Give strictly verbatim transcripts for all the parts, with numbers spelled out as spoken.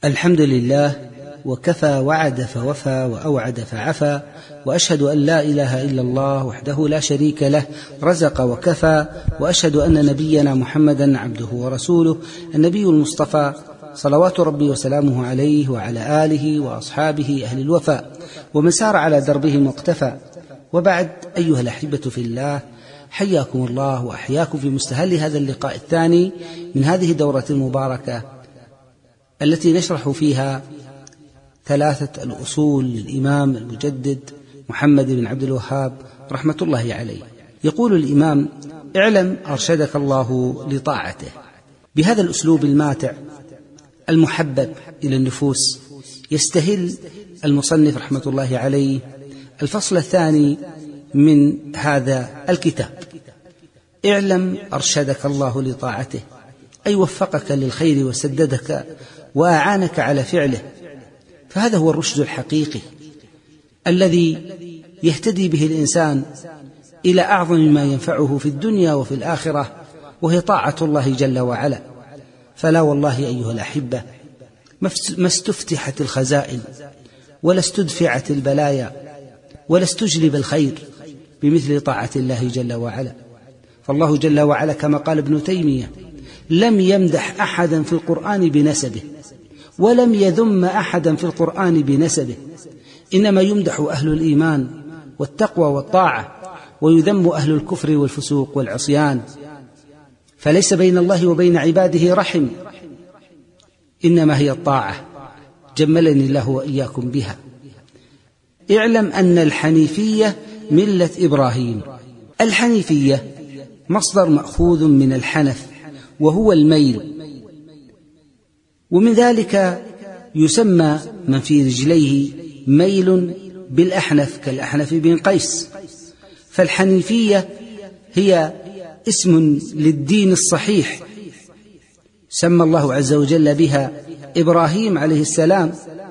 الحمد لله، وكفى وعد فوفى وأوعد فعفى، وأشهد أن لا إله إلا الله وحده لا شريك له رزق وكفى، وأشهد أن نبينا محمدا عبده ورسوله النبي المصطفى صلوات ربي وسلامه عليه وعلى آله وأصحابه أهل الوفاء ومن سار على دربهم واقتفى. وبعد، أيها الأحبة في الله، حياكم الله وأحياكم في مستهل هذا اللقاء الثاني من هذه الدورة المباركة التي نشرح فيها ثلاثة الأصول للإمام المجدد محمد بن عبد الوهاب رحمة الله عليه. يقول الإمام: اعلم أرشدك الله لطاعته. بهذا الأسلوب الماتع المحبب إلى النفوس يستهل المصنف رحمة الله عليه الفصل الثاني من هذا الكتاب. اعلم أرشدك الله لطاعته، أي وفقك للخير وسددك وأعانك على فعله، فهذا هو الرشد الحقيقي الذي يهتدي به الإنسان إلى أعظم ما ينفعه في الدنيا وفي الآخرة، وهي طاعة الله جل وعلا. فلا والله أيها الأحبة، ما استفتحت الخزائن ولا استدفعت البلايا ولا استجلب الخير بمثل طاعة الله جل وعلا. فالله جل وعلا كما قال ابن تيمية: لم يمدح أحدا في القرآن بنسبه ولم يذم أحدا في القرآن بنسبه، إنما يمدح أهل الإيمان والتقوى والطاعة، ويذم أهل الكفر والفسوق والعصيان. فليس بين الله وبين عباده رحم، إنما هي الطاعة، جملني الله وإياكم بها. اعلم أن الحنيفية ملة إبراهيم. الحنيفية مصدر مأخوذ من الحنف وهو الميل، ومن ذلك يسمى من في رجليه ميل بالأحنف كالأحنف بن قيس. فالحنيفية هي اسم للدين الصحيح، سمى الله عز وجل بها إبراهيم عليه السلام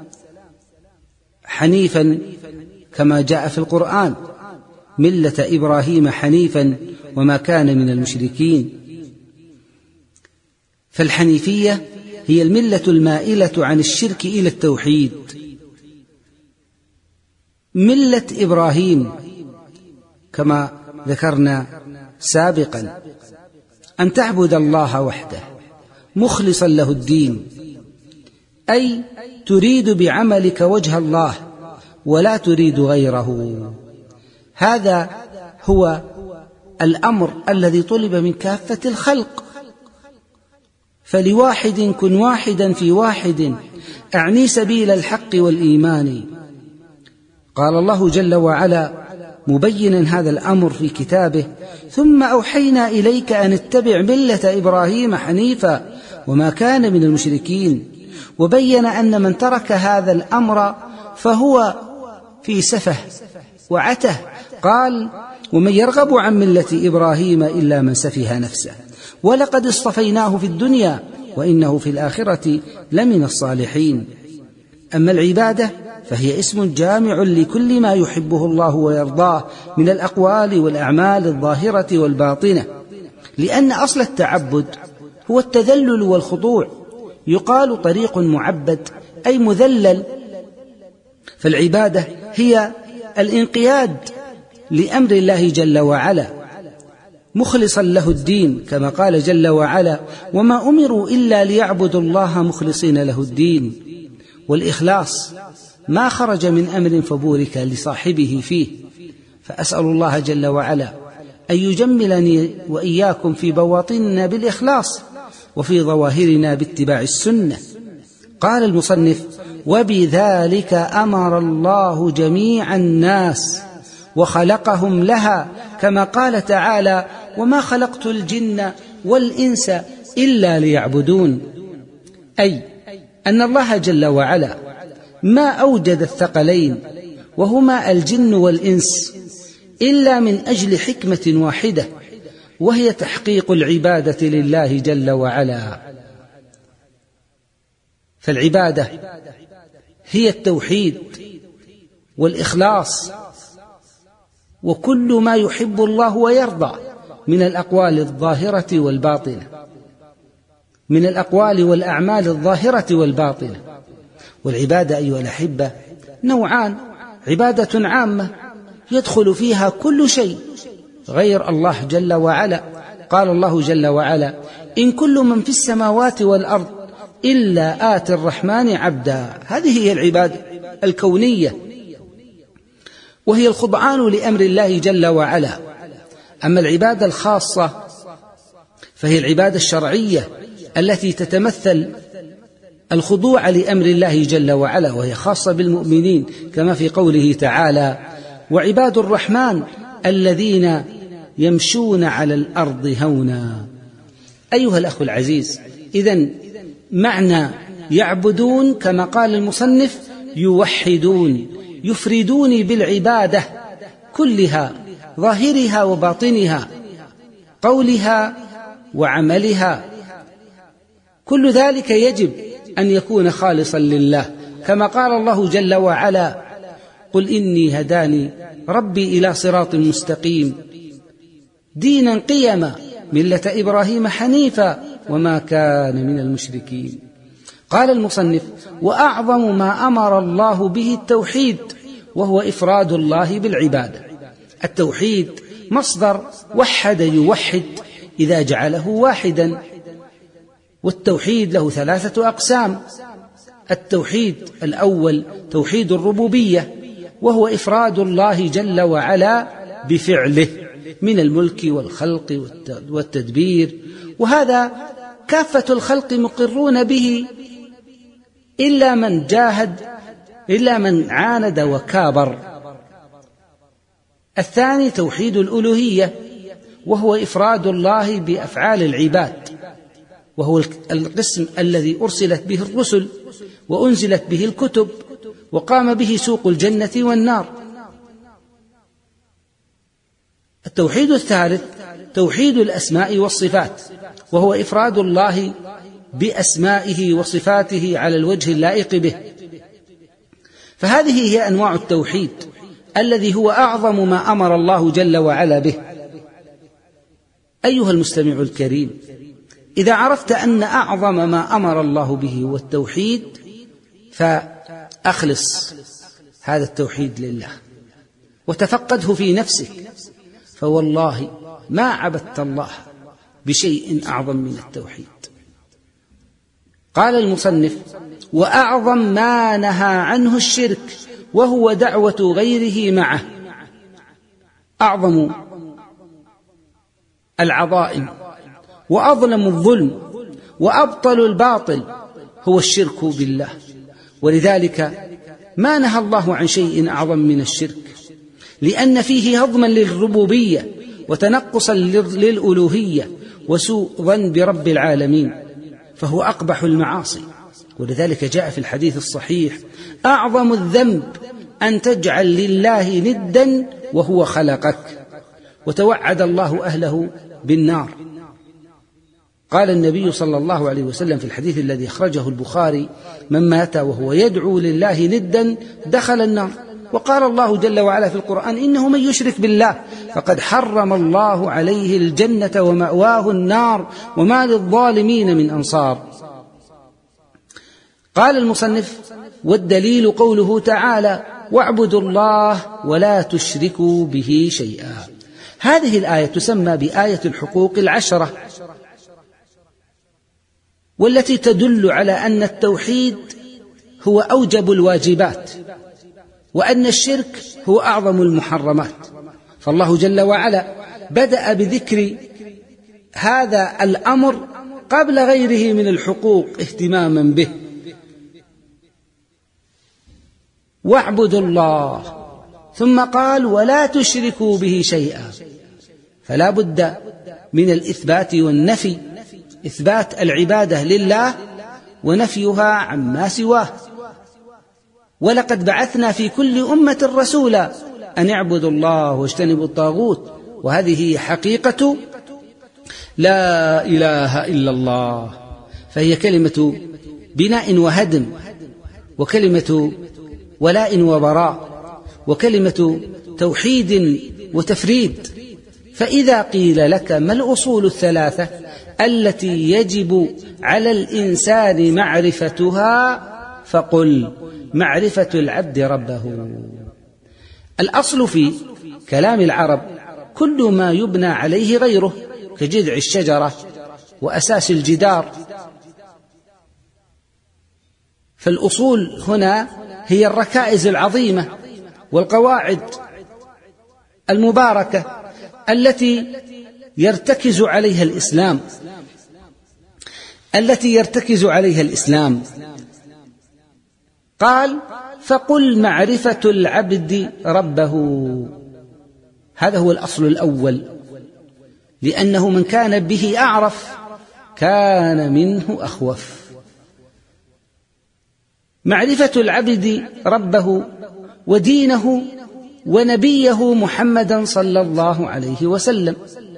حنيفا كما جاء في القرآن: ملة إبراهيم حنيفا وما كان من المشركين. فالحنيفية هي الملة المائلة عن الشرك إلى التوحيد. ملة إبراهيم كما ذكرنا سابقا أن تعبد الله وحده مخلصا له الدين، أي تريد بعملك وجه الله ولا تريد غيره. هذا هو الأمر الذي طلب من كافة الخلق. فلواحد كن واحدا في واحد، أعني سبيل الحق والإيمان. قال الله جل وعلا مبينا هذا الأمر في كتابه: ثم أوحينا إليك أن اتبع ملة إبراهيم حنيفا وما كان من المشركين. وبين أن من ترك هذا الأمر فهو في سفه وعته. قال: ومن يرغب عن ملة إبراهيم إلا من سفه نفسه ولقد اصطفيناه في الدنيا وإنه في الآخرة لمن الصالحين. أما العبادة فهي اسم جامع لكل ما يحبه الله ويرضاه من الأقوال والأعمال الظاهرة والباطنة، لأن أصل التعبد هو التذلل والخضوع. يقال طريق معبد أي مذلل. فالعبادة هي الانقياد لأمر الله جل وعلا مخلصا له الدين، كما قال جل وعلا: وما أمروا إلا ليعبدوا الله مخلصين له الدين. والإخلاص ما خرج من أمر فبورك لصاحبه فيه. فأسأل الله جل وعلا أن يجملني وإياكم في بواطننا بالإخلاص وفي ظواهرنا باتباع السنة. قال المصنف: وبذلك أمر الله جميع الناس وخلقهم لها، كما قال تعالى: وما خلقت الجن والإنس إلا ليعبدون. أي أن الله جل وعلا ما أوجد الثقلين وهما الجن والإنس إلا من أجل حكمة واحدة، وهي تحقيق العبادة لله جل وعلا. فالعبادة هي التوحيد والإخلاص وكل ما يحب الله ويرضى من الأقوال الظاهرة والباطنة، من الأقوال والأعمال الظاهرة والباطنة. والعبادة أيها الأحبة نوعان: عبادة عامة يدخل فيها كل شيء غير الله جل وعلا. قال الله جل وعلا: إن كل من في السماوات والأرض إلا آتي الرحمن عبدا. هذه هي العبادة الكونية، وهي الخضعان لأمر الله جل وعلا. أما العبادة الخاصة فهي العبادة الشرعية التي تتمثل الخضوع لأمر الله جل وعلا، وهي خاصة بالمؤمنين، كما في قوله تعالى: وعباد الرحمن الذين يمشون على الأرض هونا. أيها الأخ العزيز، إذن معنى يعبدون كما قال المصنف يوحدون، يفردون بالعبادة كلها، ظاهرها وباطنها، قولها وعملها، كل ذلك يجب أن يكون خالصا لله، كما قال الله جل وعلا: قل إني هداني ربي إلى صراط مستقيم دينا قيما ملة إبراهيم حنيفا وما كان من المشركين. قال المصنف: وأعظم ما أمر الله به التوحيد، وهو إفراد الله بالعبادة. التوحيد مصدر وحد يوحد إذا جعله واحدا، والتوحيد له ثلاثة أقسام: التوحيد الأول توحيد الربوبية، وهو إفراد الله جل وعلا بفعله من الملك والخلق والتدبير، وهذا كافة الخلق مقرون به إلا من جاهد، إلا من عاند وكابر. الثاني توحيد الألوهية، وهو إفراد الله بأفعال العباد، وهو القسم الذي أرسلت به الرسل وأنزلت به الكتب وقام به سوق الجنة والنار. التوحيد الثالث توحيد الأسماء والصفات، وهو إفراد الله بأسمائه وصفاته على الوجه اللائق به. فهذه هي أنواع التوحيد الذي هو أعظم ما أمر الله جل وعلا به. أيها المستمع الكريم، إذا عرفت أن أعظم ما أمر الله به هو التوحيد، فأخلص هذا التوحيد لله وتفقده في نفسك، فوالله ما عبدت الله بشيء أعظم من التوحيد. قال المصنف: وأعظم ما نهى عنه الشرك، وهو دعوة غيره معه. أعظم العظائم وأظلم الظلم وأبطل الباطل هو الشرك بالله، ولذلك ما نهى الله عن شيء أعظم من الشرك، لأن فيه هضما للربوبية وتنقصا للألوهية وسوء ظن برب العالمين، فهو أقبح المعاصي. ولذلك جاء في الحديث الصحيح: أعظم الذنب أن تجعل لله ندا وهو خلقك. وتوعد الله أهله بالنار. قال النبي صلى الله عليه وسلم في الحديث الذي أخرجه البخاري: من مات وهو يدعو لله ندا دخل النار. وقال الله جل وعلا في القرآن: إنه من يشرك بالله فقد حرم الله عليه الجنة ومأواه النار وما للظالمين من أنصار. قال المصنف: والدليل قوله تعالى: واعبدوا الله ولا تشركوا به شيئا. هذه الآية تسمى بآية الحقوق العشرة، والتي تدل على أن التوحيد هو أوجب الواجبات، وأن الشرك هو أعظم المحرمات. فالله جل وعلا بدأ بذكر هذا الأمر قبل غيره من الحقوق اهتماما به. واعبدوا الله، ثم قال: ولا تشركوا به شيئا. فلا بد من الإثبات والنفي، إثبات العبادة لله ونفيها عما سواه. ولقد بعثنا في كل أمة رسولا أن اعبدوا الله واجتنبوا الطاغوت، وهذه حقيقة لا إله إلا الله، فهي كلمة بناء وهدم، وكلمة ولاء وبراء، وكلمة توحيد وتفريد. فإذا قيل لك ما الأصول الثلاثة التي يجب على الإنسان معرفتها، فقل معرفة العبد ربه. الأصل في كلام العرب كل ما يبنى عليه غيره، كجذع الشجرة وأساس الجدار. فالأصول هنا هي الركائز العظيمة والقواعد المباركة التي يرتكز عليها الإسلام التي يرتكز عليها الإسلام قال فقل معرفة العبد ربه. هذا هو الأصل الأول، لأنه من كان به أعرف كان منه أخوف. معرفة العبد ربه ودينه ونبيه محمدا صلى الله عليه وسلم.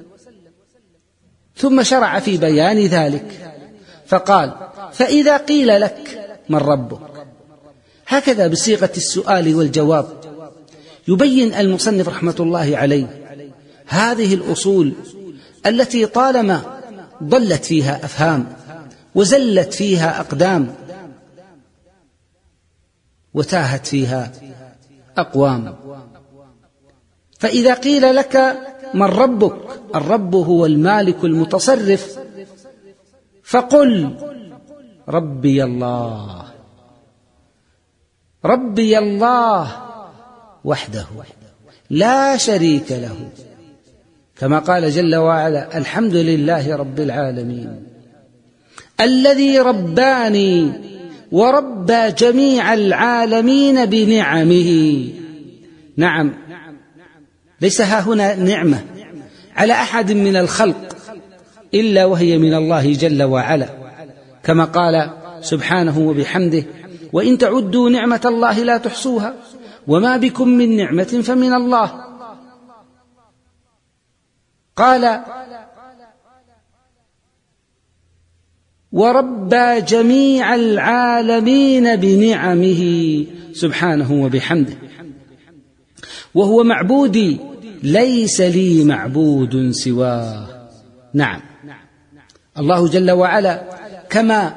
ثم شرع في بيان ذلك فقال فإذا قيل لك من ربك، هكذا بصيغة السؤال والجواب يبين المصنف رحمة الله عليه هذه الأصول التي طالما ضلت فيها أفهام وزلت فيها أقدام وتاهت فيها أقوام. فإذا قيل لك من ربك، الرب هو المالك المتصرف، فقل ربي الله، ربي الله وحده لا شريك له، كما قال جل وعلا الحمد لله رب العالمين الذي رباني وربى جميع العالمين بنعمه. نعم، ليس ها هنا نعمة على أحد من الخلق إلا وهي من الله جل وعلا، كما قال سبحانه وبحمده وإن تعدوا نعمة الله لا تحصوها وما بكم من نعمة فمن الله. قال وربى جميع العالمين بنعمه سبحانه وبحمده، وهو معبودي ليس لي معبود سواه. نعم، الله جل وعلا كما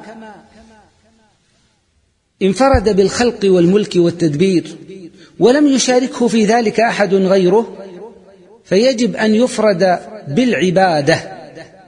انفرد بالخلق والملك والتدبير ولم يشاركه في ذلك أحد غيره، فيجب أن يفرد بالعبادة،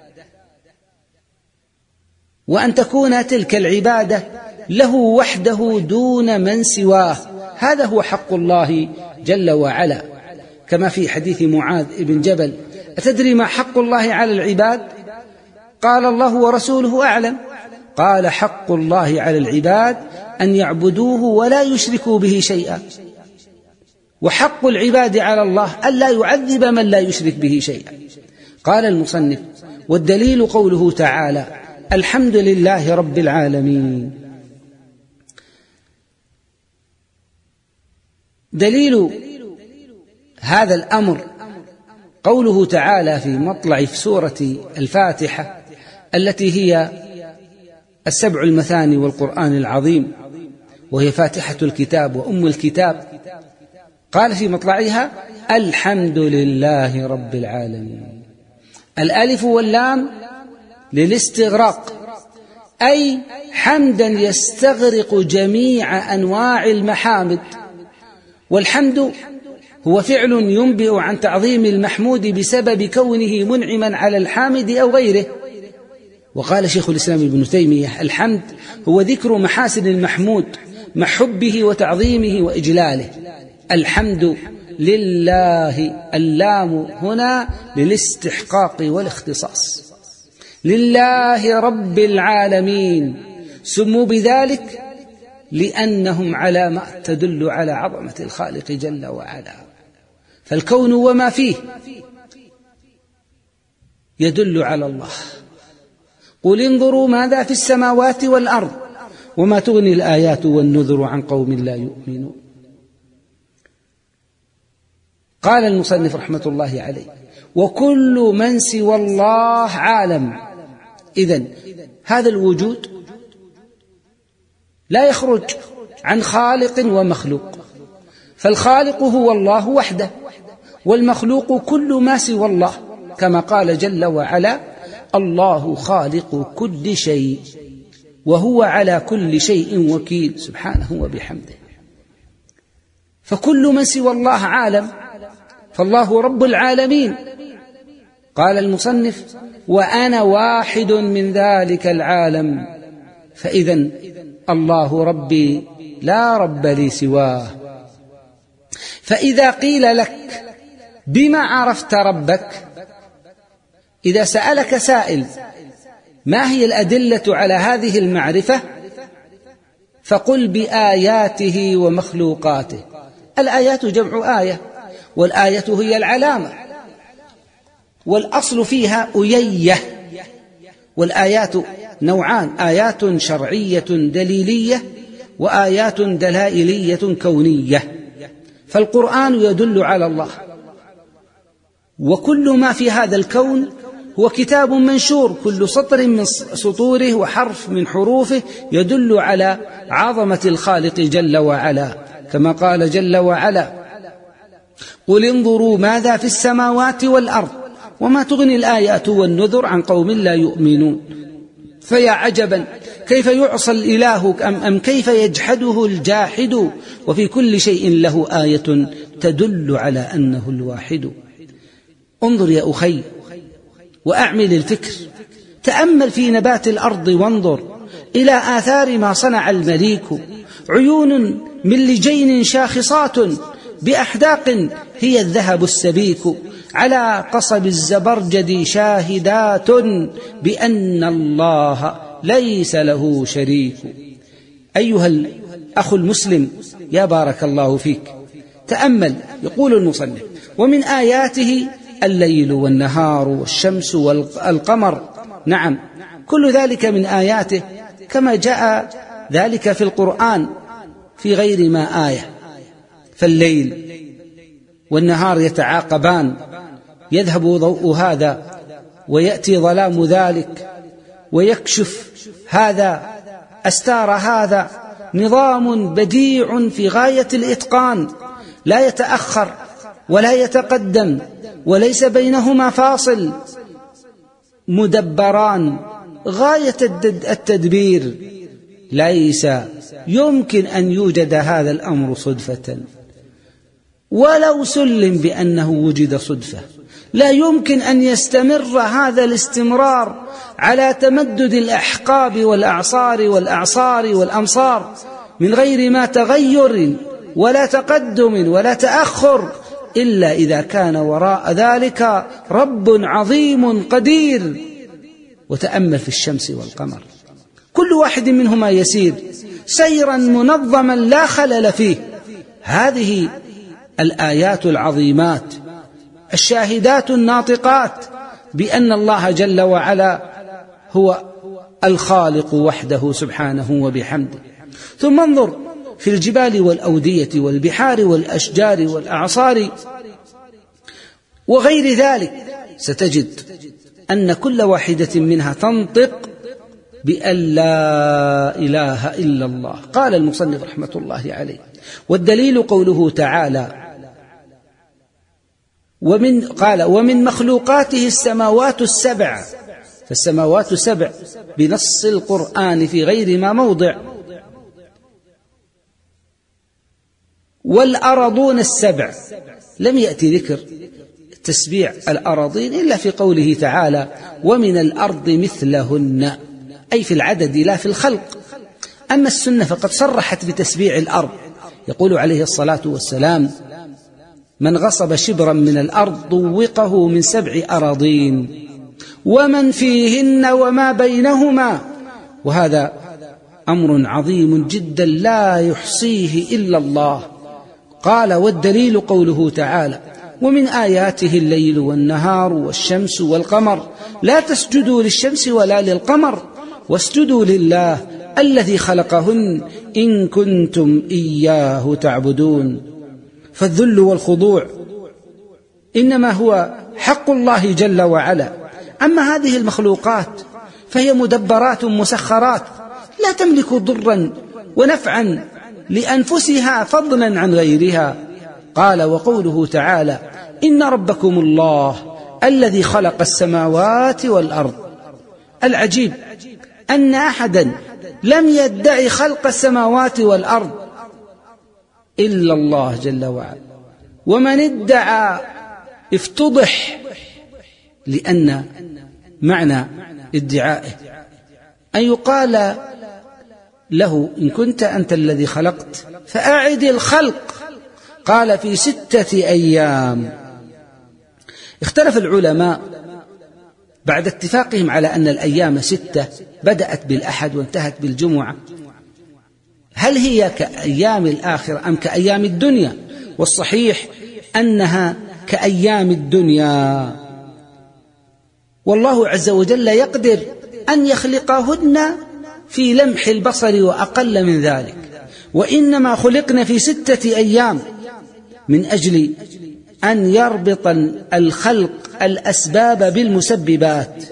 وأن تكون تلك العبادة له وحده دون من سواه. هذا هو حق الله جل وعلا، كما في حديث معاذ بن جبل أتدري ما حق الله على العباد؟ قال الله ورسوله أعلم. قال حق الله على العباد أن يعبدوه ولا يشركوا به شيئا، وحق العباد على الله ألا يعذب من لا يشرك به شيئا. قال المصنف والدليل قوله تعالى الحمد لله رب العالمين. دليل هذا الأمر قوله تعالى في مطلع في سورة الفاتحة التي هي السبع المثاني والقرآن العظيم، وهي فاتحة الكتاب وأم الكتاب. قال في مطلعها الحمد لله رب العالمين. الألف واللام للاستغراق، أي حمدا يستغرق جميع أنواع المحامد، والحمد هو فعل ينبئ عن تعظيم المحمود بسبب كونه منعما على الحامد أو غيره. وقال شيخ الإسلام ابن تيمية الحمد هو ذكر محاسن المحمود مع حبه وتعظيمه وإجلاله. الحمد لله، اللام هنا للاستحقاق والاختصاص، لله رب العالمين، سموا بذلك لأنهم علامة تدل على عظمة الخالق جل وعلا، فالكون وما فيه يدل على الله. قل انظروا ماذا في السماوات والأرض وما تغني الآيات والنذر عن قوم لا يؤمنون. قال المصنف رحمة الله عليه وكل من سوى الله عالم. إذن هذا الوجود لا يخرج عن خالق ومخلوق، فالخالق هو الله وحده، والمخلوق كل ما سوى الله، كما قال جل وعلا الله خالق كل شيء. وهو على كل شيء وكيل سبحانه وبحمده. فكل من سوى الله عالم، فالله رب العالمين. قال المصنف: وأنا واحد من ذلك العالم، فإذا الله ربي لا رب لي سواه. فإذا قيل لك: بما عرفت ربك؟ إذا سألك سائل: ما هي الأدلة على هذه المعرفة؟ فقل: بآياته ومخلوقاته. الآيات جمع آية، والآية هي العلامة، والأصل فيها أيية. والآيات نوعان: آيات شرعية دليلية، وآيات دلائلية كونية. فالقرآن يدل على الله، وكل ما في هذا الكون هو كتاب منشور، كل سطر من سطوره وحرف من حروفه يدل على عظمة الخالق جل وعلا، كما قال جل وعلا: قل انظروا ماذا في السماوات والأرض وما تغني الآيات والنذر عن قوم لا يؤمنون. فيا عجبا كيف يعصى الإله أم, أم كيف يجحده الجاحد، وفي كل شيء له آية تدل على أنه الواحد. انظر يا أخي وأعمل الفكر، تأمل في نبات الأرض وانظر إلى آثار ما صنع المليك. عيون من لجين شاخصات بأحداق هي الذهب السبيك، على قصب الزبرجد شاهدات بأن الله ليس له شريك. أيها الأخ المسلم يا بارك الله فيك، تأمل. يقول المصنف: ومن آياته الليل والنهار والشمس والقمر. نعم، كل ذلك من آياته، كما جاء ذلك في القرآن في غير ما آية. فالليل والنهار يتعاقبان، يذهب ضوء هذا ويأتي ظلام ذلك، ويكشف هذا أستار هذا. نظام بديع في غاية الإتقان، لا يتأخر ولا يتقدم وليس بينهما فاصل، مدبران غاية التدبير. ليس يمكن أن يوجد هذا الأمر صدفة، ولو سلم بأنه وجد صدفة لا يمكن أن يستمر هذا الاستمرار على تمدد الأحقاب والأعصار والأعصار والأمصار من غير ما تغير ولا تقدم ولا تأخر، إلا إذا كان وراء ذلك رب عظيم قدير. وتأمل في الشمس والقمر، كل واحد منهما يسير سيرا منظما لا خلل فيه. هذه الآيات العظيمات الشاهدات الناطقات بأن الله جل وعلا هو الخالق وحده سبحانه وبحمده. ثم انظر في الجبال والأودية والبحار والأشجار والأعصار وغير ذلك، ستجد أن كل واحدة منها تنطق بأن لا إله إلا الله. قال المصنف رحمة الله عليه: والدليل قوله تعالى: ومن قال ومن مخلوقاته السماوات السبع. فالسماوات سبع بنص القرآن في غير ما موضع، والأرضون السبع لم يأتي ذكر تسبيع الأراضين إلا في قوله تعالى: ومن الأرض مثلهن، أي في العدد لا في الخلق. أما السنة فقد صرحت بتسبيع الأرض، يقول عليه الصلاة والسلام: من غصب شبرا من الأرض طوقه من سبع أراضين ومن فيهن وما بينهما. وهذا أمر عظيم جدا لا يحصيه إلا الله. قال: والدليل قوله تعالى: ومن آياته الليل والنهار والشمس والقمر لا تسجدوا للشمس ولا للقمر واسجدوا لله الذي خلقهن إن كنتم إياه تعبدون. فالذل والخضوع إنما هو حق الله جل وعلا. أما هذه المخلوقات فهي مدبرات مسخرات لا تملك ضرا ونفعا لأنفسها فضلا عن غيرها. قال: وقوله تعالى: إن ربكم الله الذي خلق السماوات والأرض. العجيب أن أحدا لم يدعي خلق السماوات والأرض إلا الله جل وعلا، ومن ادعى افتضح، لأن معنى ادعائه أن يقال له إن كنت أنت الذي خلقت فأعد الخلق. قال في ستة أيام. اختلف العلماء بعد اتفاقهم على أن الأيام ستة بدأت بالأحد وانتهت بالجمعة، هل هي كأيام الآخرة أم كأيام الدنيا؟ والصحيح أنها كأيام الدنيا، والله عز وجل يقدر أن يخلقهن في لمح البصر وأقل من ذلك، وإنما خلقنا في ستة أيام من أجل أن يربط الخلق الأسباب بالمسببات،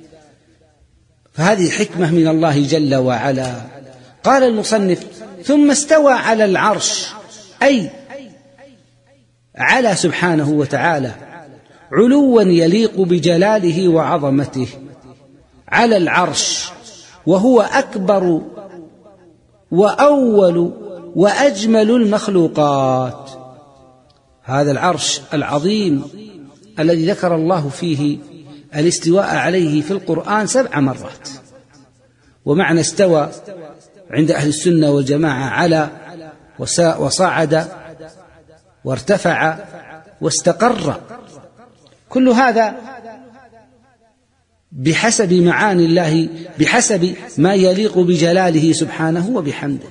فهذه حكمة من الله جل وعلا. قال المصنف: ثم استوى على العرش، أي على سبحانه وتعالى علوا يليق بجلاله وعظمته على العرش، وهو أكبر وأول وأجمل المخلوقات. هذا العرش العظيم الذي ذكر الله فيه الاستواء عليه في القرآن سبع مرات، ومعنى استوى عند أهل السنة والجماعة على وصعد وارتفع واستقر، كل هذا بحسب معاني الله، بحسب ما يليق بجلاله سبحانه وبحمده.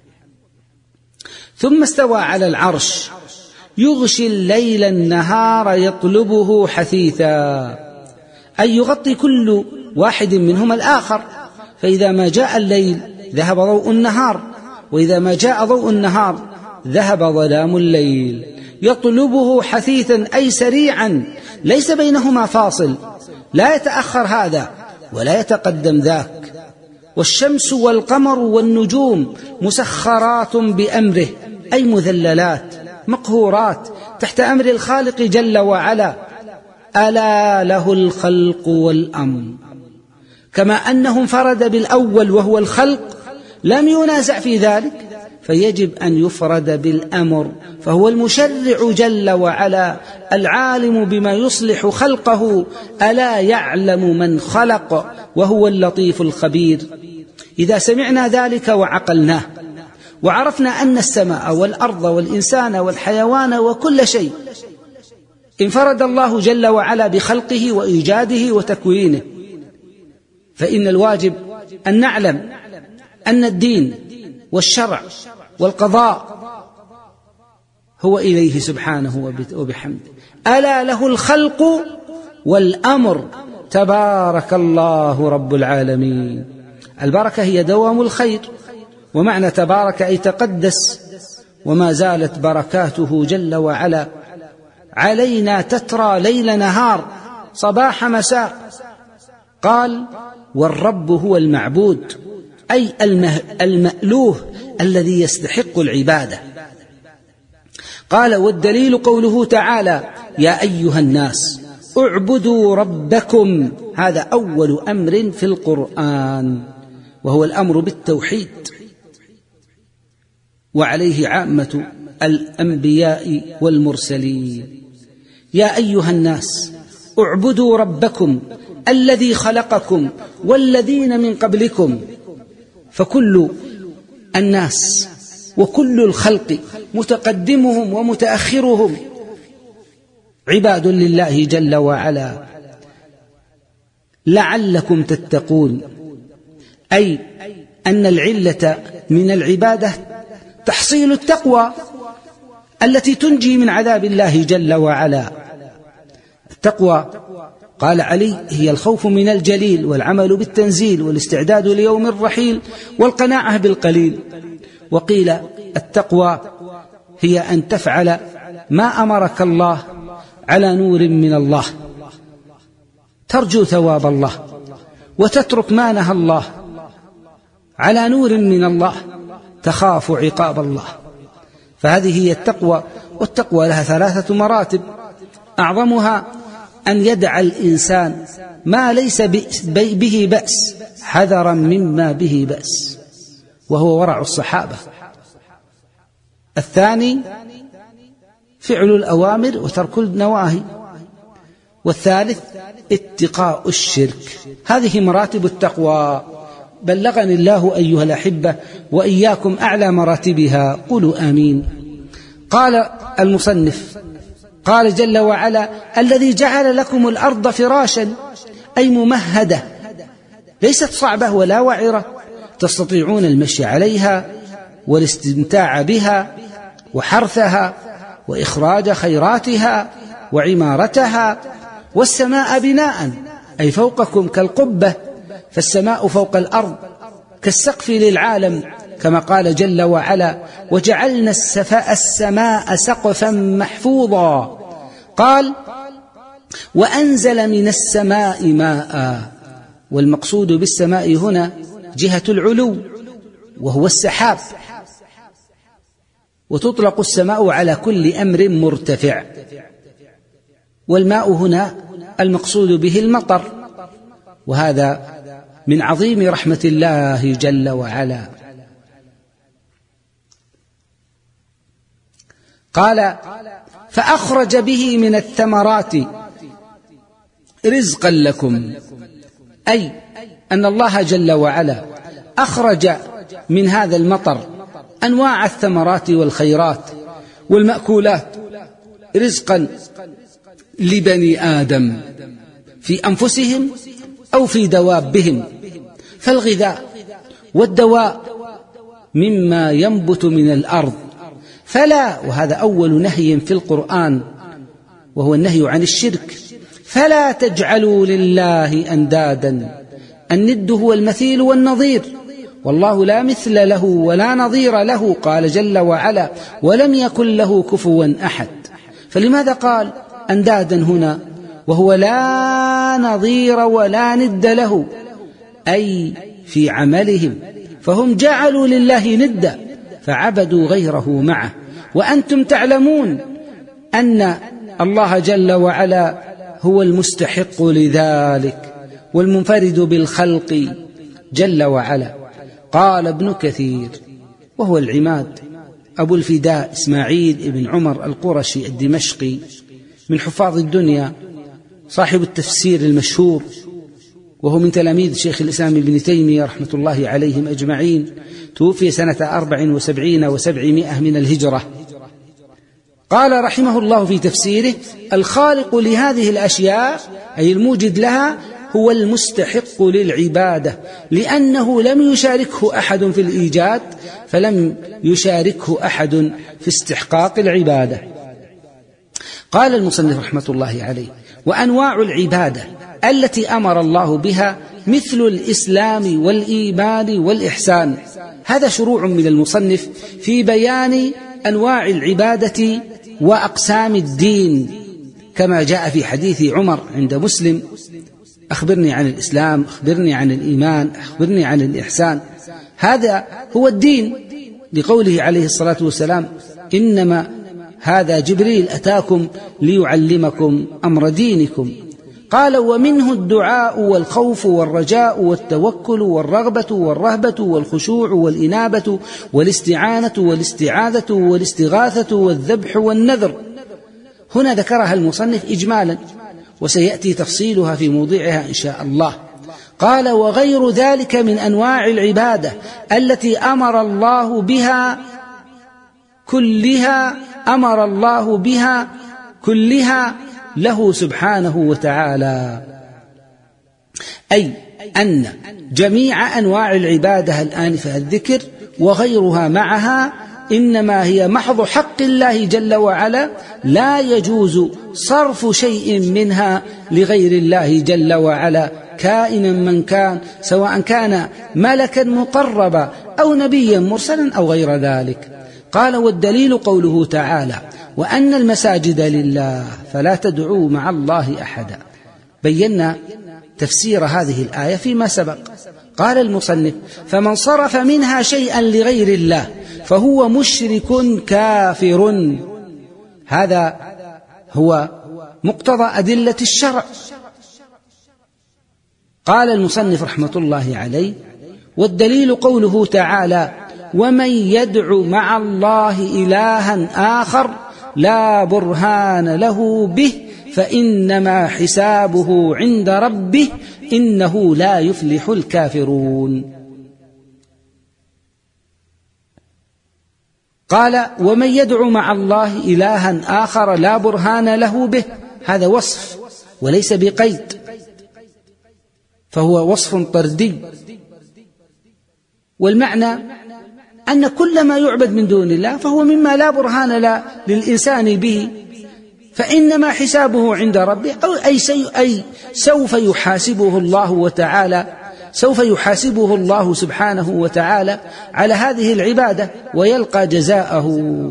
ثم استوى على العرش يغشي الليل النهار يطلبه حثيثا، أي يغطي كل واحد منهما الآخر، فإذا ما جاء الليل ذهب ضوء النهار، وإذا ما جاء ضوء النهار ذهب ظلام الليل. يطلبه حثيثا أي سريعا، ليس بينهما فاصل، لا يتأخر هذا ولا يتقدم ذاك. والشمس والقمر والنجوم مسخرات بأمره، أي مذللات مقهورات تحت أمر الخالق جل وعلا. ألا له الخلق والأمر، كما أنه انفرد بالأول وهو الخلق لم ينازع في ذلك، فيجب أن يفرد بالأمر، فهو المشرع جل وعلا العالم بما يصلح خلقه. ألا يعلم من خلق وهو اللطيف الخبير. إذا سمعنا ذلك وعقلناه وعرفنا أن السماء والأرض والإنسان والحيوان وكل شيء انفرد الله جل وعلا بخلقه وإيجاده وتكوينه، فإن الواجب أن نعلم أن الدين والشرع والقضاء هو إليه سبحانه وبحمده. ألا له الخلق والأمر، تبارك الله رب العالمين. البركة هي دوام الخير، ومعنى تبارك أي تقدس، وما زالت بركاته جل وعلا علينا تترى ليل نهار صباح مساء. قال: والرب هو المعبود، أي المألوه الذي يستحق العبادة. قال: والدليل قوله تعالى: يا أيها الناس اعبدوا ربكم. هذا أول أمر في القرآن، وهو الأمر بالتوحيد، وعليه عامة الأنبياء والمرسلين. يا أيها الناس اعبدوا ربكم الذي خلقكم والذين من قبلكم، فكل الناس وكل الخلق متقدمهم ومتأخرهم عباد لله جل وعلا. لعلكم تتقون، أي أن العلة من العبادة تحصيل التقوى التي تنجي من عذاب الله جل وعلا. التقوى قال علي: هي الخوف من الجليل والعمل بالتنزيل والاستعداد ليوم الرحيل والقناعة بالقليل. وقيل: التقوى هي أن تفعل ما أمرك الله على نور من الله، ترجو ثواب الله، وتترك ما نهى الله على نور من الله، تخاف عقاب الله. فهذه هي التقوى. والتقوى لها ثلاثة مراتب، أعظمها أن يدع الإنسان ما ليس به بأس حذرا مما به بأس. وهو ورع الصحابة. الثاني فعل الأوامر وترك النواهي. والثالث اتقاء الشرك. هذه مراتب التقوى، بلغني الله أيها الأحبة وإياكم أعلى مراتبها، قولوا آمين. قال المصنف قال جل وعلا: الذي جعل لكم الأرض فراشا، أي ممهدة، ليست صعبة ولا وعرة، تستطيعون المشي عليها والاستمتاع بها وحرثها وإخراج خيراتها وعمارتها. والسماء بناء، أي فوقكم كالقبة، فالسماء فوق الأرض كالسقف للعالم، كما قال جل وعلا: وجعلنا السماء سقفا محفوظا. قال: وأنزل من السماء ماء. والمقصود بالسماء هنا جهة العلو وهو السحاب، وتطلق السماء على كل أمر مرتفع. والماء هنا المقصود به المطر، وهذا من عظيم رحمة الله جل وعلا. قال: فأخرج به من الثمرات رزقا لكم، أي أن الله جل وعلا أخرج من هذا المطر أنواع الثمرات والخيرات والمأكولات رزقا لبني آدم في أنفسهم أو في دوابهم. فالغذاء والدواء مما ينبت من الأرض، فلا، وهذا أول نهي في القرآن وهو النهي عن الشرك، فلا تجعلوا لله أندادا. الند هو المثيل والنظير، والله لا مثل له ولا نظير له، قال جل وعلا: ولم يكن له كفوا أحد. فلماذا قال أندادا هنا وهو لا نظير ولا ند له؟ أي في عملهم، فهم جعلوا لله ندا فعبدوا غيره معه. وأنتم تعلمون أن الله جل وعلا هو المستحق لذلك والمنفرد بالخلق جل وعلا. قال ابن كثير وهو العماد أبو الفداء إسماعيل بن عمر القرشي الدمشقي من حفاظ الدنيا، صاحب التفسير المشهور، وهو من تلاميذ شيخ الإسلام ابن تيمية رحمة الله عليهم أجمعين، توفي سنة أربع وسبعين وسبعمائة من الهجرة. قال رحمه الله في تفسيره: الخالق لهذه الأشياء أي الموجد لها هو المستحق للعبادة، لأنه لم يشاركه أحد في الإيجاد، فلم يشاركه أحد في استحقاق العبادة. قال المصنف رحمة الله عليه: وأنواع العبادة التي أمر الله بها مثل الإسلام والإيمان والإحسان. هذا شروع من المصنف في بيان أنواع العبادة وأقسام الدين، كما جاء في حديث عمر عند مسلم: أخبرني عن الإسلام، أخبرني عن الإيمان، أخبرني عن الإحسان. هذا هو الدين، لقوله عليه الصلاة والسلام: إنما هذا جبريل أتاكم ليعلمكم أمر دينكم. قال: ومنه الدعاء والخوف والرجاء والتوكل والرغبة والرهبة والخشوع والإنابة والاستعانة والاستعاذة والاستغاثة والذبح والنذر. هنا ذكرها المصنف إجمالا، وسيأتي تفصيلها في موضعها إن شاء الله. قال: وغير ذلك من أنواع العبادة التي أمر الله بها كلها أمر الله بها كلها له سبحانه وتعالى، أي أن جميع أنواع العبادة الآنفة الذكر وغيرها معها إنما هي محض حق الله جل وعلا، لا يجوز صرف شيء منها لغير الله جل وعلا كائنا من كان، سواء كان ملكا مقربا أو نبيا مرسلا أو غير ذلك. قال: والدليل قوله تعالى: وأن المساجد لله فلا تدعوا مع الله أحدا. بينا تفسير هذه الآية فيما سبق. قال المصنف: فمن صرف منها شيئا لغير الله فهو مشرك كافر. هذا هو مقتضى أدلة الشرع. قال المصنف رحمة الله عليه: والدليل قوله تعالى: ومن يدع مع الله إلها آخر لا برهان له به فإنما حسابه عند ربه إنه لا يفلح الكافرون. قال ومن يدع مع الله إلها آخر لا برهان له به، هذا وصف وليس بقيد، فهو وصف طردي، والمعنى أن كل ما يعبد من دون الله فهو مما لا برهان لا للإنسان به، فإنما حسابه عند ربه، أي, أي سوف يحاسبه الله وتعالى سوف يحاسبه الله سبحانه وتعالى على هذه العبادة ويلقى جزاءه.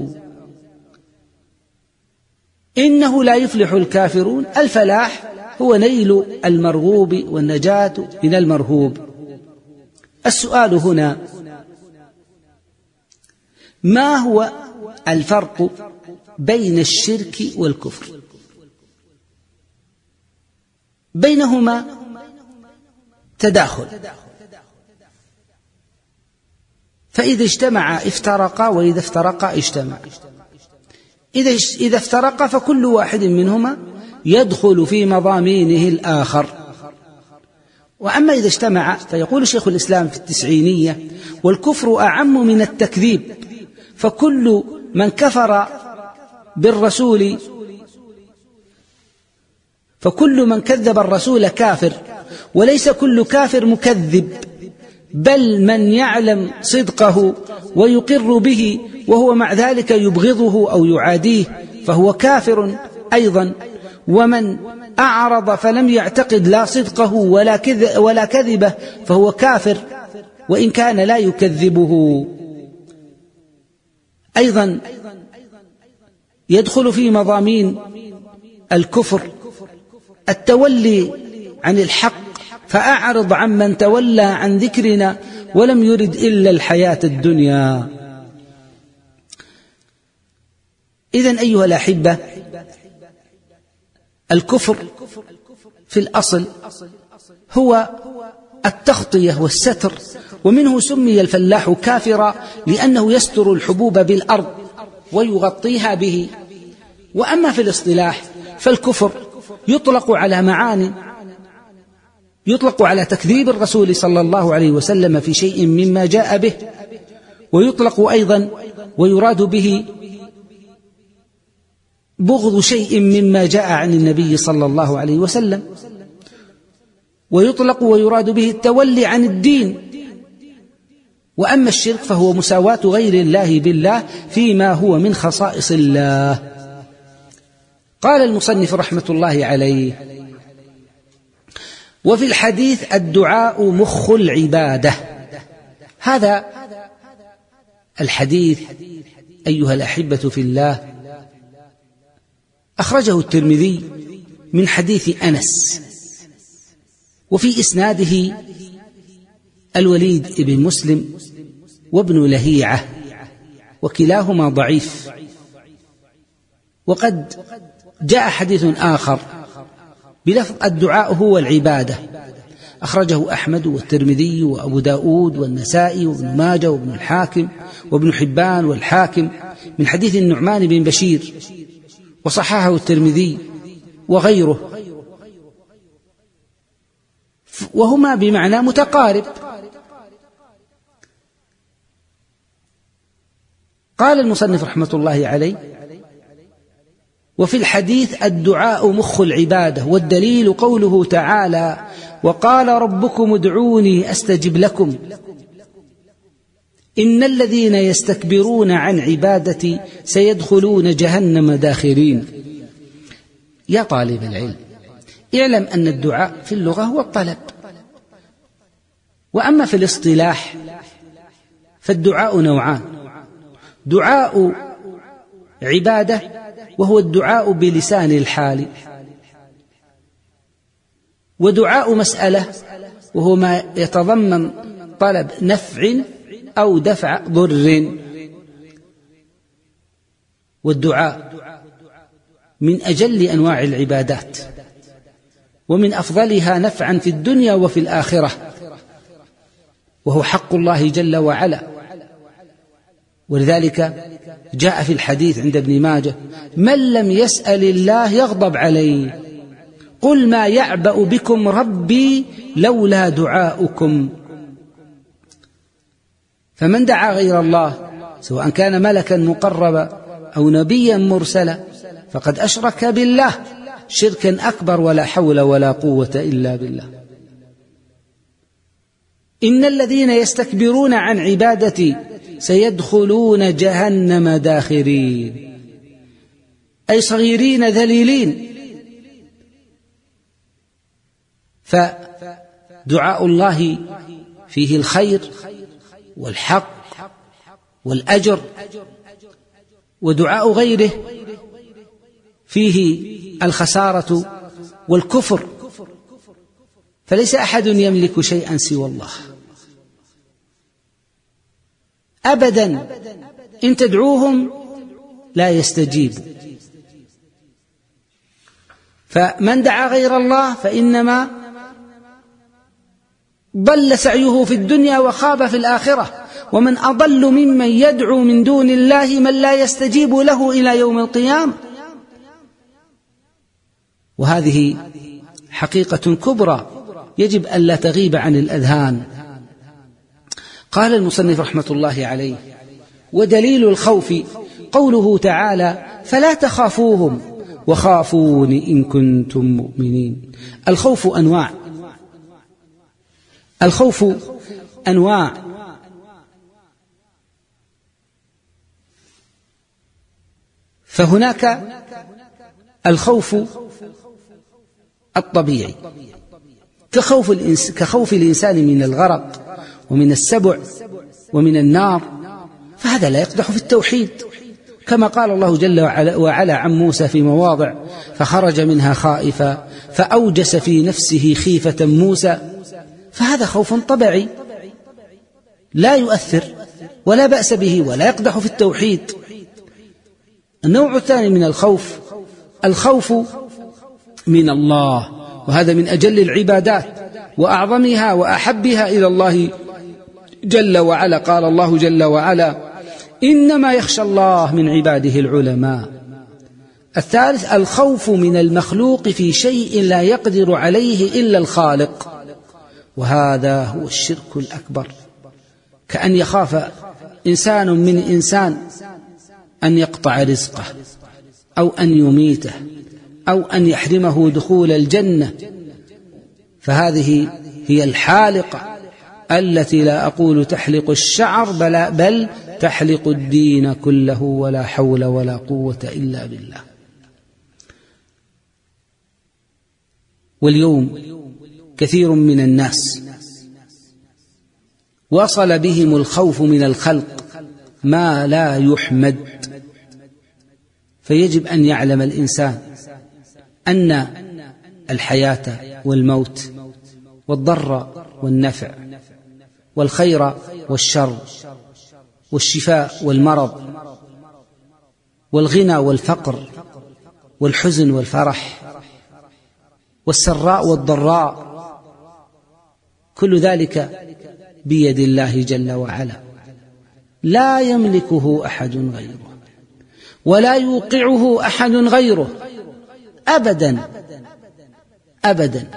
إنه لا يفلح الكافرون، الفلاح هو نيل المرغوب والنجاة من المرهوب. السؤال هنا: ما هو الفرق بين الشرك والكفر؟ بينهما تداخل، فإذا اجتمع افترقا وإذا افترقا اجتمع. إذا افترقا فكل واحد منهما يدخل في مضامينه الآخر، وأما إذا اجتمع فيقول شيخ الإسلام في التسعينية: والكفر أعم من التكذيب، فكل من كفر بالرسول فكل من كذب الرسول كافر، وليس كل كافر مكذب، بل من يعلم صدقه ويقر به وهو مع ذلك يبغضه أو يعاديه فهو كافر أيضا، ومن أعرض فلم يعتقد لا صدقه ولا كذبه فهو كافر وإن كان لا يكذبه. أيضا يدخل في مضامين الكفر التولي عن الحق، فأعرض عمن تولى عن ذكرنا ولم يرد إلا الحياة الدنيا. إذن أيها الأحبة، الكفر في الأصل هو التغطية والستر، ومنه سمي الفلاح كافرا لأنه يستر الحبوب بالأرض ويغطيها به. وأما في الاصطلاح فالكفر يطلق على معاني، يطلق على تكذيب الرسول صلى الله عليه وسلم في شيء مما جاء به، ويطلق أيضا ويراد به بغض شيء مما جاء عن النبي صلى الله عليه وسلم، ويطلق ويراد به التولي عن الدين. وأما الشرك فهو مساواة غير الله بالله فيما هو من خصائص الله. قال المصنف رحمة الله عليه: وفي الحديث الدعاء مخ العبادة. هذا الحديث أيها الأحبة في الله أخرجه الترمذي من حديث أنس، وفي إسناده الوليد بن مسلم وابن لهيعة، وكلاهما ضعيف. وقد جاء حديث آخر بلفظ الدعاء هو العبادة، أخرجه أحمد والترمذي وأبو داود والنسائي وابن ماجه وابن الحاكم وابن حبان والحاكم من حديث النعمان بن بشير، وصححه الترمذي وغيره، وهما بمعنى متقارب. قال المصنف رحمة الله عليه: وفي الحديث الدعاء مخ العبادة، والدليل قوله تعالى: وقال ربكم ادعوني أستجب لكم إن الذين يستكبرون عن عبادتي سيدخلون جهنم داخرين. يا طالب العلم، اعلم أن الدعاء في اللغة هو الطلب، وأما في الاصطلاح فالدعاء نوعان: دعاء عبادة وهو الدعاء بلسان الحال، ودعاء مسألة وهو ما يتضمن طلب نفع أو دفع ضر. والدعاء من أجل أنواع العبادات، ومن أفضلها نفعا في الدنيا وفي الآخرة، وهو حق الله جل وعلا، ولذلك جاء في الحديث عند ابن ماجه: من لم يسأل الله يغضب عليه. قل ما يعبأ بكم ربي لولا دعاؤكم. فمن دعا غير الله سواء كان ملكا مقربا أو نبيا مرسلا فقد أشرك بالله شركا أكبر، ولا حول ولا قوة إلا بالله. إن الذين يستكبرون عن عبادتي سيدخلون جهنم داخرين، أي صغيرين ذليلين. فدعاء الله فيه الخير والحق والأجر، ودعاء غيره فيه الخسارة والكفر. فليس أحد يملك شيئا سوى الله أبدا. إن تدعوهم لا يستجيبوا. فمن دعا غير الله فإنما ضل سعيه في الدنيا وخاب في الآخرة. ومن أضل ممن يدعو من دون الله من لا يستجيب له إلى يوم القيامة. وهذه حقيقة كبرى يجب أن لا تغيب عن الأذهان. قال المصنف رحمة الله عليه: ودليل الخوف قوله تعالى: فلا تخافوهم وخافون إن كنتم مؤمنين. الخوف أنواع، الخوف أنواع. فهناك الخوف الطبيعي كخوف الإنس كخوف الإنسان من الغرق ومن السبع ومن النار، فهذا لا يقدح في التوحيد، كما قال الله جل وعلا عن موسى في مواضع: فخرج منها خائفا فأوجس في نفسه خيفة موسى. فهذا خوف طبيعي لا يؤثر ولا بأس به ولا يقدح في التوحيد. النوع الثاني من الخوف الخوف من الله، وهذا من أجل العبادات وأعظمها وأحبها إلى الله جل وعلا. قال الله جل وعلا: إنما يخشى الله من عباده العلماء. الثالث الخوف من المخلوق في شيء لا يقدر عليه إلا الخالق، وهذا هو الشرك الأكبر، كأن يخاف إنسان من إنسان أن يقطع رزقه أو أن يميته أو أن يحرمه دخول الجنة. فهذه هي الحالقة التي لا أقول تحلق الشعر بل, بل تحلق الدين كله، ولا حول ولا قوة إلا بالله. واليوم كثير من الناس وصل بهم الخوف من الخلق ما لا يحمد. فيجب أن يعلم الإنسان أن الحياة والموت والضر والنفع والخير والشر والشفاء والمرض والغنى والفقر والحزن والفرح والسراء والضراء، كل ذلك بيد الله جل وعلا، لا يملكه أحد غيره ولا يوقعه أحد غيره أبدا أبدا.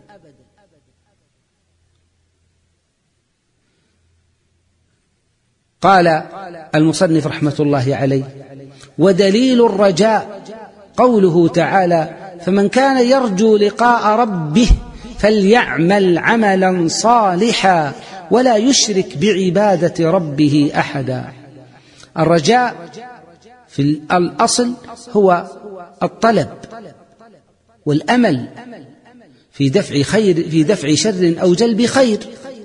قال المصنف رحمة الله عليه: ودليل الرجاء قوله تعالى: فمن كان يرجو لقاء ربه فليعمل عملا صالحا ولا يشرك بعبادة ربه أحدا. الرجاء في الأصل هو الطلب والأمل في دفع خير في دفع شر أو جلب خير.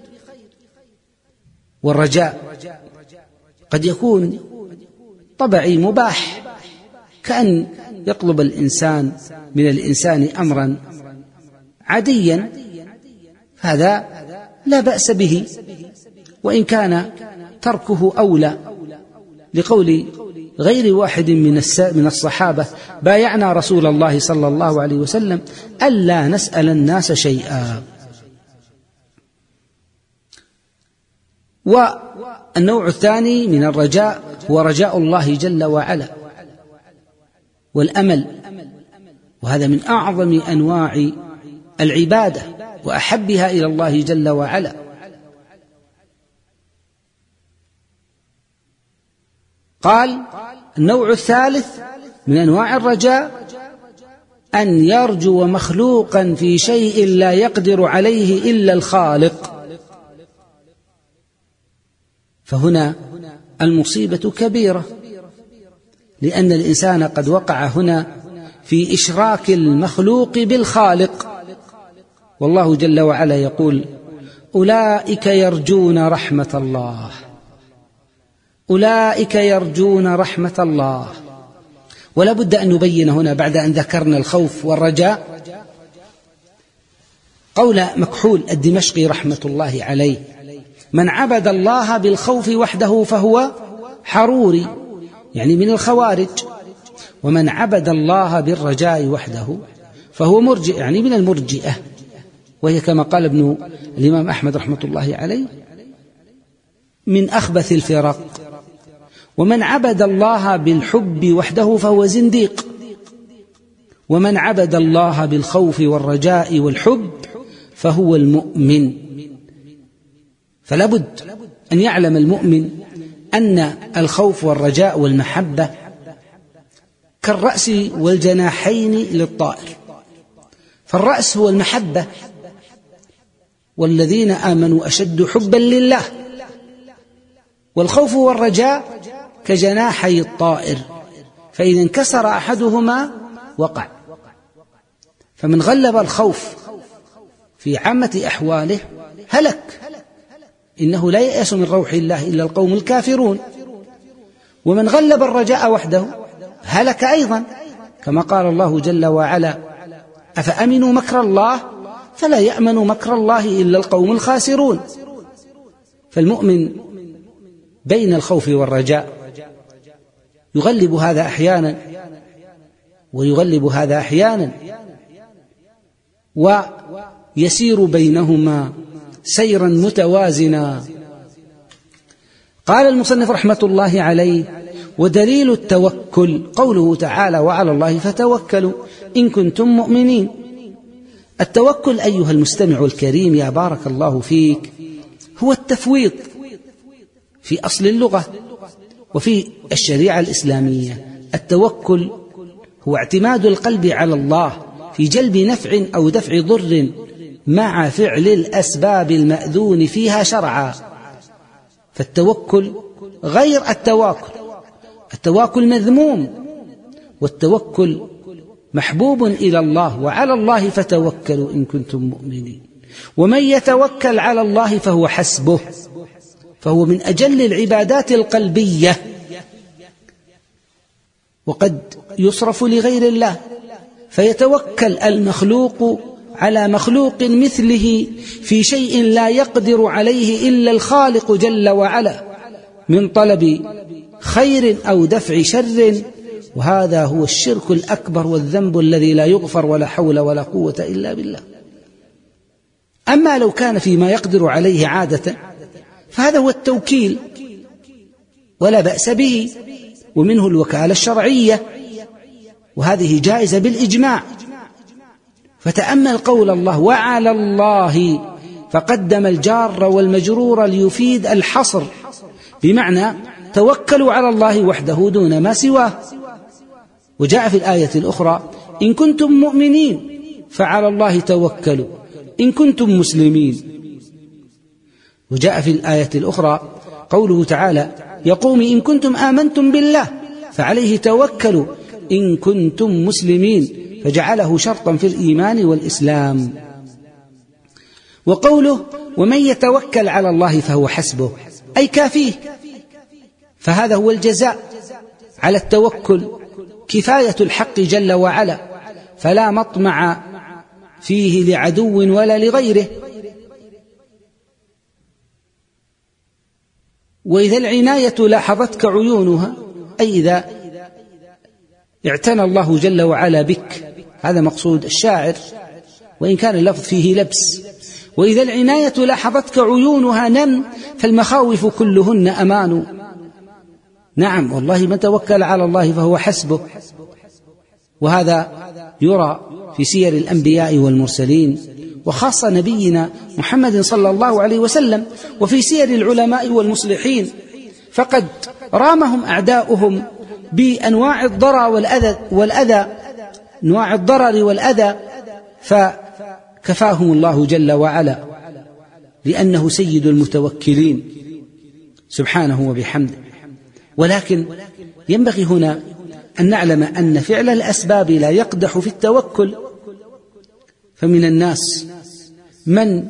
والرجاء قد يكون طبعي مباح، كأن يطلب الإنسان من الإنسان أمرا عاديا، هذا لا بأس به، وإن كان تركه أولى، لقول غير واحد من الصحابة: بايعنا رسول الله صلى الله عليه وسلم ألا نسأل الناس شيئا. والنوع الثاني من الرجاء هو رجاء الله جل وعلا والأمل، وهذا من أعظم أنواع العبادة وأحبها إلى الله جل وعلا. قال النوع الثالث من أنواع الرجاء أن يرجو مخلوقا في شيء لا يقدر عليه إلا الخالق، فهنا المصيبة كبيرة، لأن الإنسان قد وقع هنا في إشراك المخلوق بالخالق. والله جل وعلا يقول أولئك يرجون رحمة الله، أولئك يرجون رحمة الله. ولا بد أن نبين هنا بعد أن ذكرنا الخوف والرجاء قول مكحول الدمشقي رحمة الله عليه: من عبد الله بالخوف وحده فهو حروري، يعني من الخوارج، ومن عبد الله بالرجاء وحده فهو مرجئ، يعني من المرجئة، وهي كما قال ابن الإمام أحمد رحمة الله عليه من أخبث الفرق. ومن عبد الله بالحب وحده فهو زنديق، ومن عبد الله بالخوف والرجاء والحب فهو المؤمن. فلا بد أن يعلم المؤمن أن الخوف والرجاء والمحبة كالرأس والجناحين للطائر، فالرأس هو المحبة، والذين آمنوا أشد حبا لله، والخوف والرجاء كجناحي الطائر، فإذا انكسر أحدهما وقع. فمن غلب الخوف في عامة أحواله هلك، إنه لا ييأس من روح الله إلا القوم الكافرون. ومن غلب الرجاء وحده هلك أيضا، كما قال الله جل وعلا: أفأمنوا مكر الله فلا يأمن مكر الله إلا القوم الخاسرون. فالمؤمن بين الخوف والرجاء يغلب هذا أحيانا ويغلب هذا أحيانا، ويسير بينهما سيرا متوازنا. قال المصنف رحمة الله عليه: ودليل التوكل قوله تعالى: وعلى الله فتوكلوا إن كنتم مؤمنين. التوكل أيها المستمع الكريم يا بارك الله فيك هو التفويض في أصل اللغة وفي الشريعة الإسلامية. التوكل هو اعتماد القلب على الله في جلب نفع أو دفع ضر مع فعل الأسباب المأذون فيها شرعا. فالتوكل غير التواكل، التواكل مذموم، والتوكل محبوب إلى الله: وعلى الله فتوكلوا إن كنتم مؤمنين. ومن يتوكل على الله فهو حسبه، فهو من أجل العبادات القلبية، وقد يصرف لغير الله، فيتوكل المخلوق على مخلوق مثله في شيء لا يقدر عليه إلا الخالق جل وعلا من طلب خير أو دفع شر، وهذا هو الشرك الأكبر والذنب الذي لا يغفر، ولا حول ولا قوة إلا بالله. أما لو كان فيما يقدر عليه عادة فهذا هو التوكيل ولا بأس به، ومنه الوكالة الشرعية، وهذه جائزة بالإجماع. فتأمل قول الله: وعلى الله، فقدم الجار والمجرور ليفيد الحصر، بمعنى توكلوا على الله وحده دون ما سواه. وجاء في الآية الأخرى: إن كنتم مؤمنين فعلى الله توكلوا إن كنتم مسلمين. وجاء في الآية الأخرى قوله تعالى: يقوم إن كنتم آمنتم بالله فعليه توكلوا إن كنتم مسلمين، فجعله شرطا في الإيمان والإسلام. وقوله: ومن يتوكل على الله فهو حسبه، أي كافيه، فهذا هو الجزاء على التوكل، كفاية الحق جل وعلا، فلا مطمع فيه لعدو ولا لغيره. وإذا العناية لاحظتك عيونها، أي إذا اعتنى الله جل وعلا بك، هذا مقصود الشاعر، وإن كان اللفظ فيه لبس. وإذا العناية لاحظتك عيونها نم، فالمخاوف كلهن أمان. نعم والله من توكل على الله فهو حسبه، وهذا يرى في سير الأنبياء والمرسلين، وخاصة نبينا محمد صلى الله عليه وسلم، وفي سير العلماء والمصلحين، فقد رامهم أعداؤهم بأنواع الضرر والأذى, والأذى أنواع الضرر والأذى فكفاهم الله جل وعلا، لأنه سيد المتوكلين سبحانه وبحمده. ولكن ينبغي هنا أن نعلم أن فعل الأسباب لا يقدح في التوكل، فمن الناس من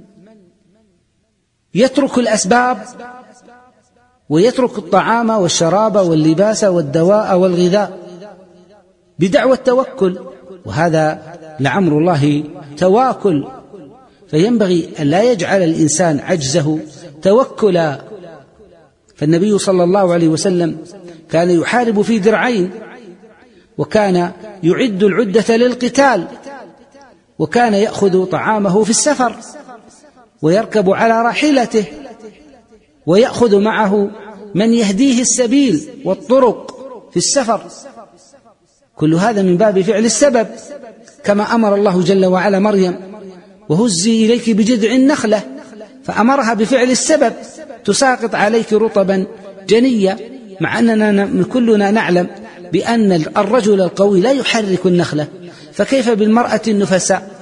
يترك الأسباب ويترك الطعام والشراب واللباس والدواء والغذاء بدعوى التوكل، وهذا لعمر الله تواكل، فينبغي أن لا يجعل الإنسان عجزه توكلا. فالنبي صلى الله عليه وسلم كان يحارب في درعين، وكان يعد العدة للقتال، وكان يأخذ طعامه في السفر ويركب على راحلته، ويأخذ معه من يهديه السبيل والطرق في السفر، كل هذا من باب فعل السبب، كما أمر الله جل وعلا مريم وهزي إليك بجذع النخلة، فأمرها بفعل السبب تساقط عليك رطبا جنيا، مع أننا كلنا نعلم بأن الرجل القوي لا يحرك النخلة، فكيف بالمرأة النفساء؟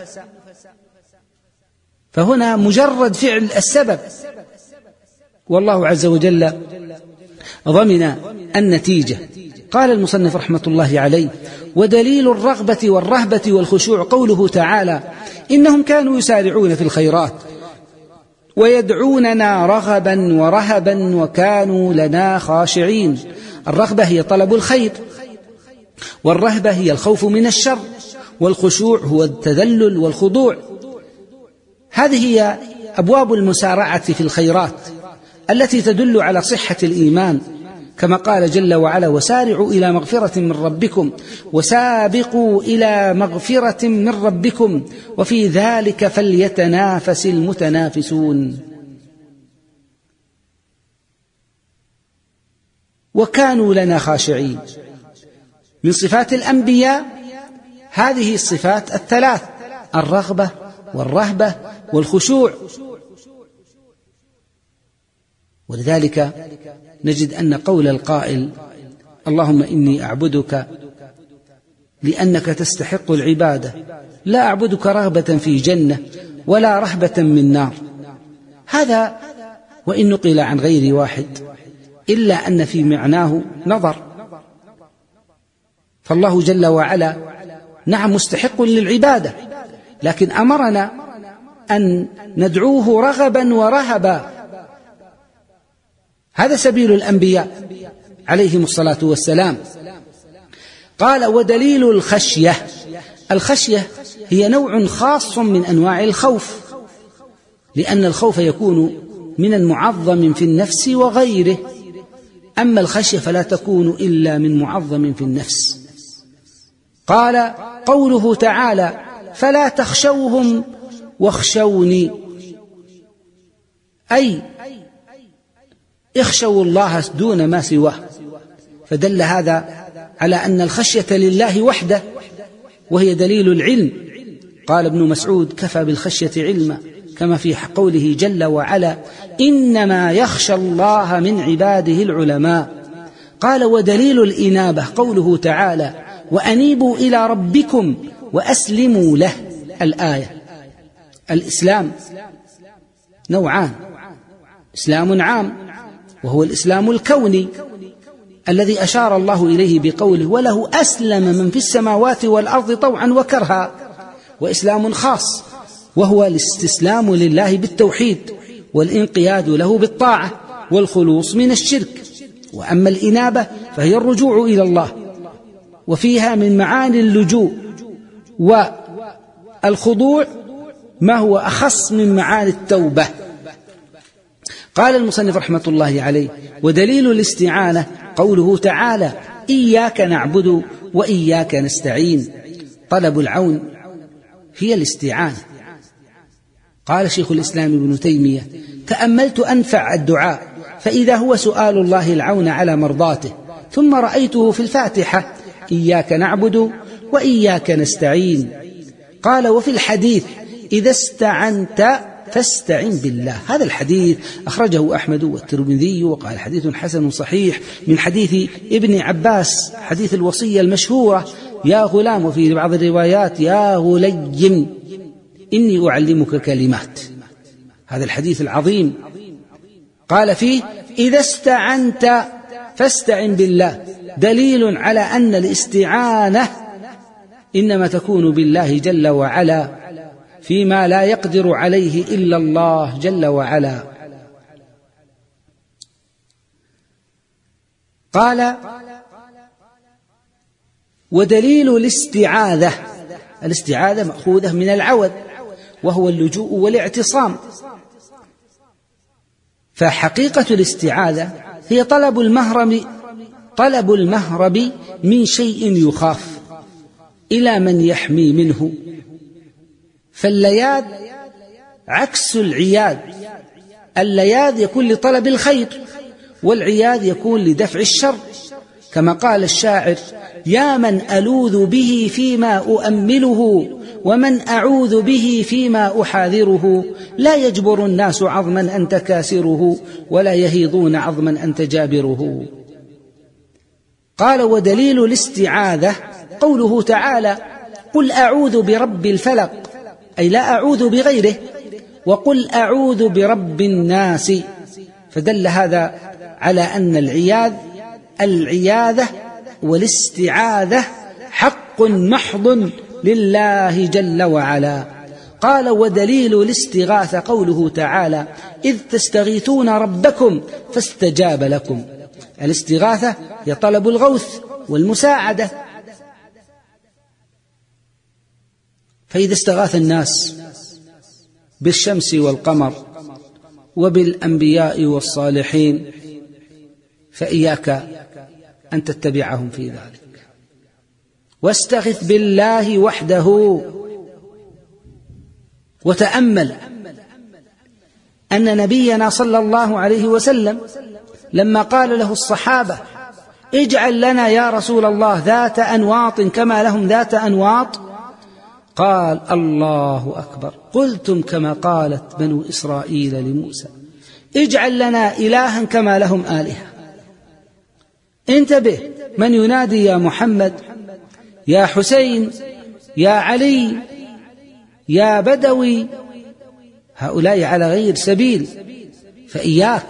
فهنا مجرد فعل السبب، والله عز وجل ضمن النتيجة. قال المصنف رحمة الله عليه: ودليل الرغبة والرهبة والخشوع قوله تعالى: إنهم كانوا يسارعون في الخيرات ويدعوننا رغبا ورهبا وكانوا لنا خاشعين. الرغبة هي طلب الخير، والرهبة هي الخوف من الشر، والخشوع هو التذلل والخضوع. هذه هي أبواب المسارعة في الخيرات التي تدل على صحة الإيمان، كما قال جل وعلا: وسارعوا إلى مغفرة من ربكم وسابقوا إلى مغفرة من ربكم وفي ذلك فليتنافس المتنافسون. وكانوا لنا خاشعين. من صفات الأنبياء هذه الصفات الثلاث: الرغبة والرهبة والخشوع. ولذلك نجد أن قول القائل: اللهم إني أعبدك لأنك تستحق العبادة، لا أعبدك رغبة في جنة ولا رهبة من نار، هذا وإن نقل عن غير واحد، إلا أن في معناه نظر، فالله جل وعلا نعم مستحق للعبادة، لكن أمرنا أن ندعوه رغبا ورهبا. هذا سبيل الأنبياء عليهم الصلاة والسلام. قال: ودليل الخشية. الخشية هي نوع خاص من أنواع الخوف، لأن الخوف يكون من المعظم في النفس وغيره، أما الخشية فلا تكون إلا من معظم في النفس. قال قوله تعالى: فلا تخشوهم واخشوني، أي اخشوا الله دون ما سواه، فدل هذا على أن الخشية لله وحده، وهي دليل العلم. قال ابن مسعود: كفى بالخشية علما، كما في قوله جل وعلا: إنما يخشى الله من عباده العلماء. قال: ودليل الإنابة قوله تعالى: وأنيبوا إلى ربكم وأسلموا له. الآية. الإسلام نوعان: إسلام عام وهو الإسلام الكوني الذي أشار الله إليه بقوله: وله أسلم من في السماوات والأرض طوعا وكرها، وإسلام خاص وهو الاستسلام لله بالتوحيد والانقياد له بالطاعة والخلوص من الشرك. وأما الإنابة فهي الرجوع إلى الله، وفيها من معاني اللجوء والخضوع ما هو أخص من معاني التوبة. قال المصنف رحمة الله عليه: ودليل الاستعانة قوله تعالى: إياك نعبد وإياك نستعين. طلب العون هي الاستعانة. قال شيخ الإسلام ابن تيمية: تأملت أنفع الدعاء فإذا هو سؤال الله العون على مرضاته. ثم رأيته في الفاتحة: إياك نعبد وإياك نستعين. قال: وفي الحديث: إذا استعنت فاستعن بالله. هذا الحديث أخرجه أحمد والترمذي وقال حديث حسن صحيح من حديث ابن عباس، حديث الوصية المشهورة: يا غلام، وفي بعض الروايات: يا غلي إني أعلمك كلمات. هذا الحديث العظيم قال فيه: إذا استعنت فاستعن بالله، دليل على أن الاستعانة إنما تكون بالله جل وعلا فيما لا يقدر عليه إلا الله جل وعلا. قال: ودليل الاستعاذة، الاستعاذة مأخوذة من العوذ وهو اللجوء والاعتصام، فحقيقة الاستعاذة هي طلب المهرب طلب المهرب من شيء يخاف إلى من يحمي منه. فاللياذ عكس العياذ، اللياذ يكون لطلب الخير، والعياذ يكون لدفع الشر، كما قال الشاعر: يا من ألوذ به فيما أؤمله، ومن أعوذ به فيما أحاذره، لا يجبر الناس عظما أنت كاسره، ولا يهيضون عظما أنت جابره. قال: ودليل الاستعاذة قوله تعالى: قل أعوذ برب الفلق، أي لا أعوذ بغيره، وقل أعوذ برب الناس، فدل هذا على أن العياذ العياذة والاستعاذة حق محض لله جل وعلا. قال: ودليل الاستغاثة قوله تعالى: إذ تستغيثون ربكم فاستجاب لكم. الاستغاثة هي طلب الغوث والمساعدة. فإذا استغاث الناس بالشمس والقمر وبالأنبياء والصالحين فإياك أن تتبعهم في ذلك، واستغث بالله وحده. وتأمل أن نبينا صلى الله عليه وسلم لما قال له الصحابة: اجعل لنا يا رسول الله ذات أنواط كما لهم ذات أنواط، قال: الله أكبر، قلتم كما قالت بنو إسرائيل لموسى، اجعل لنا إلها كما لهم آلهة. انتبه، من ينادي يا محمد، يا حسين، يا علي، يا بدوي، هؤلاء على غير سبيل، فإياك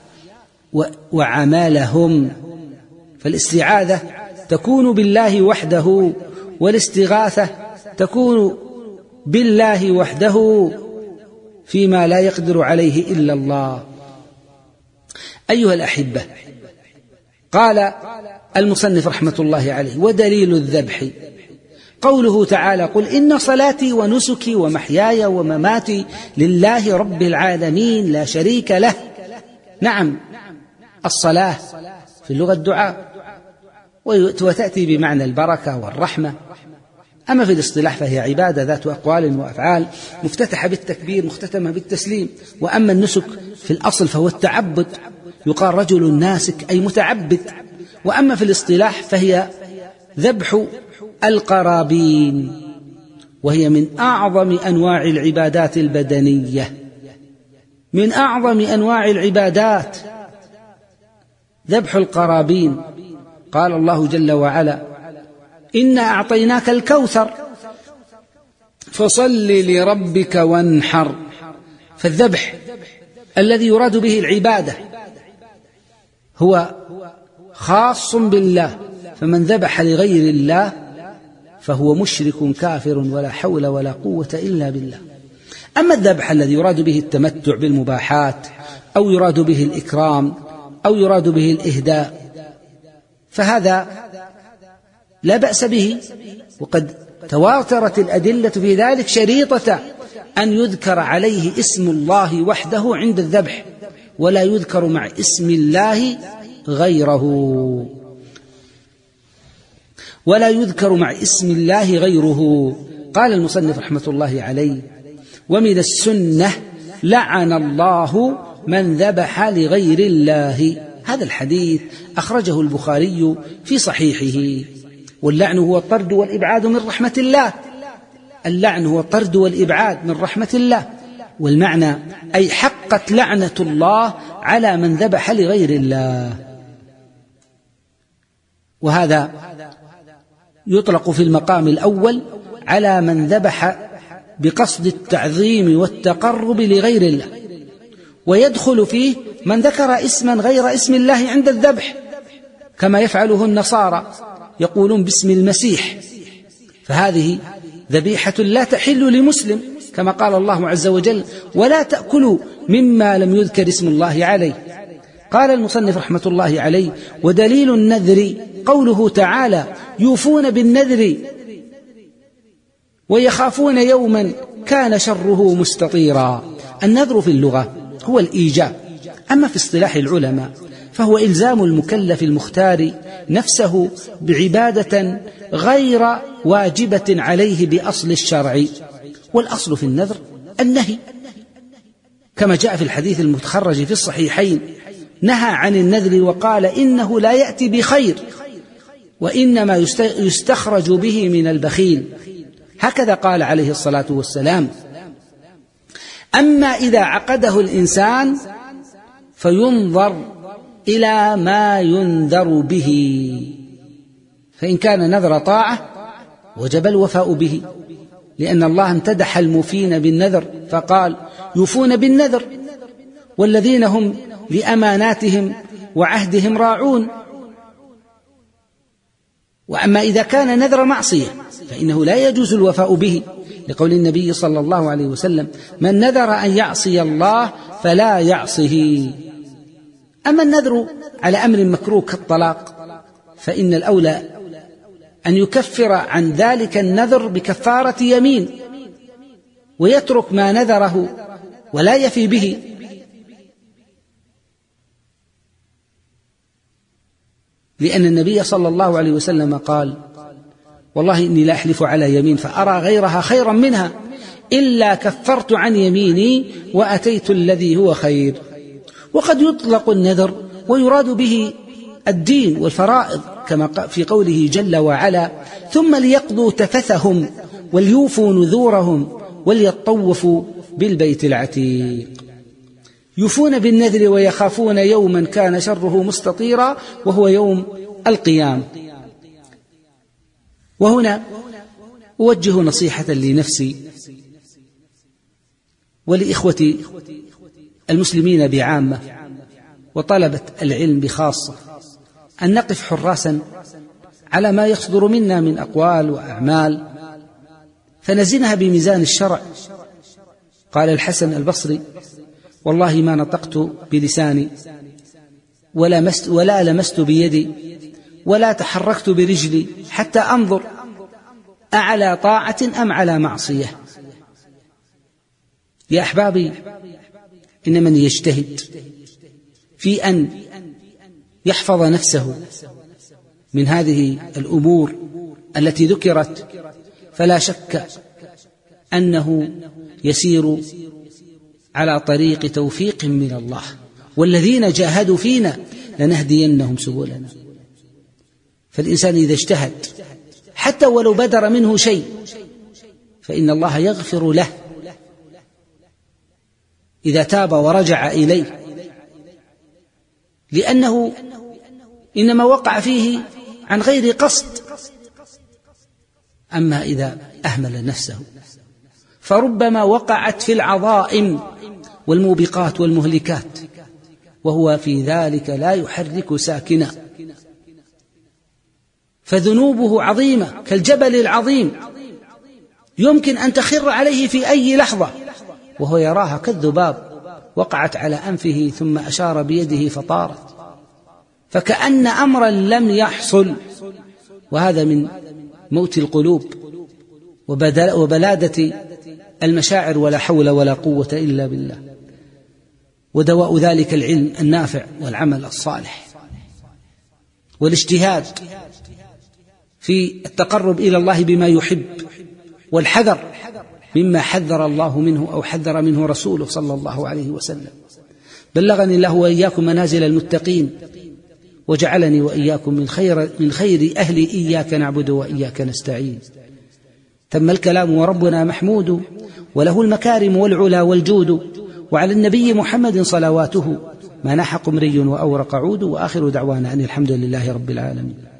وعمالهم. فالاستعاذة تكون بالله وحده، والاستغاثة تكون بالله وحده فيما لا يقدر عليه إلا الله. أيها الأحبة، قال المصنف رحمة الله عليه: ودليل الذبح قوله تعالى: قل إن صلاتي ونسكي ومحياي ومماتي لله رب العالمين لا شريك له. نعم، الصلاة في اللغة الدعاء، وتأتي بمعنى البركة والرحمة. أما في الاصطلاح فهي عبادة ذات أقوال وأفعال، مفتتحة بالتكبير مختتمة بالتسليم. وأما النسك في الأصل فهو التعبد، يقال رجل ناسك أي متعبد. وأما في الاصطلاح فهي ذبح القرابين، وهي من أعظم أنواع العبادات البدنية، من أعظم أنواع العبادات ذبح القرابين. قال الله جل وعلا: إنا أعطيناك الكوثر فصل لربك وانحر. فالذبح الذي يراد به العبادة هو خاص بالله، فمن ذبح لغير الله فهو مشرك كافر ولا حول ولا قوة إلا بالله. أما الذبح الذي يراد به التمتع بالمباحات، أو يراد به الإكرام، أو يراد به الإهداء، فهذا لا بأس به، وقد تواترت الأدلة في ذلك شريطة أن يذكر عليه اسم الله وحده عند الذبح، ولا يذكر مع اسم الله غيره، ولا يذكر مع اسم الله غيره. قال المصنف رحمة الله عليه: ومن السنة لعن الله من ذبح لغير الله. هذا الحديث أخرجه البخاري في صحيحه. واللعن هو الطرد والإبعاد من رحمة الله. اللعن هو الطرد والإبعاد من رحمة الله، والمعنى أي حقت لعنة الله على من ذبح لغير الله. وهذا يطلق في المقام الأول على من ذبح بقصد التعظيم والتقرب لغير الله، ويدخل فيه من ذكر اسما غير اسم الله عند الذبح، كما يفعله النصارى يقولون باسم المسيح، فهذه ذبيحة لا تحل لمسلم، كما قال الله عز وجل: ولا تأكلوا مما لم يذكر اسم الله عليه. قال المصنف رحمة الله عليه: ودليل النذر قوله تعالى: يوفون بالنذر ويخافون يوما كان شره مستطيرا. النذر في اللغة هو الإيجاب، أما في اصطلاح العلماء فهو إلزام المكلف المختار نفسه بعبادة غير واجبة عليه بأصل الشرع، والأصل في النذر النهي، كما جاء في الحديث المتخرج في الصحيحين: نهى عن النذر وقال: إنه لا يأتي بخير، وإنما يستخرج به من البخيل. هكذا قال عليه الصلاة والسلام. أما إذا عقده الإنسان فينظر إلى ما ينذر به، فإن كان نذر طاعة وجب الوفاء به، لأن الله امتدح الموفين بالنذر فقال: يوفون بالنذر والذين هم لأماناتهم وعهدهم راعون. وأما إذا كان نذر معصية فإنه لا يجوز الوفاء به، لقول النبي صلى الله عليه وسلم: من نذر أن يعصي الله فلا يعصه. أما النذر على أمر مكروه كالطلاق فإن الأولى أن يكفر عن ذلك النذر بكفارة يمين، ويترك ما نذره ولا يفي به، لأن النبي صلى الله عليه وسلم قال: والله إني لا أحلف على يمين فأرى غيرها خيرا منها إلا كفرت عن يميني وأتيت الذي هو خير. وقد يطلق النذر ويراد به الدين والفرائض، كما في قوله جل وعلا: ثم ليقضوا تفثهم وليوفوا نذورهم وليطوفوا بالبيت العتيق. يوفون بالنذر ويخافون يوما كان شره مستطيرا، وهو يوم القيامة. وهنا أوجه نصيحة لنفسي ولإخوتي المسلمين بعامة وطلبة العلم بخاصة، أن نقف حراسا على ما يصدر منا من أقوال وأعمال فنزنها بميزان الشرع. قال الحسن البصري: والله ما نطقت بلساني ولا, مست ولا لمست بيدي ولا تحركت برجلي حتى أنظر أعلى طاعة أم على معصية. يا أحبابي، إن من يجتهد في أن يحفظ نفسه من هذه الأمور التي ذكرت فلا شك أنه يسير على طريق توفيق من الله، والذين جاهدوا فينا لنهدينهم سبلنا. فالإنسان إذا اجتهد حتى ولو بدر منه شيء فإن الله يغفر له إذا تاب ورجع إليه، لأنه إنما وقع فيه عن غير قصد. أما إذا أهمل نفسه فربما وقعت في العظائم والموبقات والمهلكات، وهو في ذلك لا يحرك ساكنا، فذنوبه عظيمة كالجبل العظيم يمكن أن تخر عليه في أي لحظة، وهو يراها كالذباب وقعت على أنفه ثم أشار بيده فطارت، فكأن أمرا لم يحصل. وهذا من موت القلوب وبلادة المشاعر، ولا حول ولا قوة إلا بالله. ودواء ذلك العلم النافع والعمل الصالح والاجتهاد في التقرب إلى الله بما يحب، والحذر مما حذر الله منه أو حذر منه رسوله صلى الله عليه وسلم. بلغني الله وإياكم منازل المتقين، وجعلني وإياكم من خير, من خير أهل إياك نعبد وإياك نستعين. تم الكلام وربنا محمود، وله المكارم والعلا والجود، وعلى النبي محمد صلواته ما ناح قمري وأورق عود. وآخر دعوانا أن الحمد لله رب العالمين.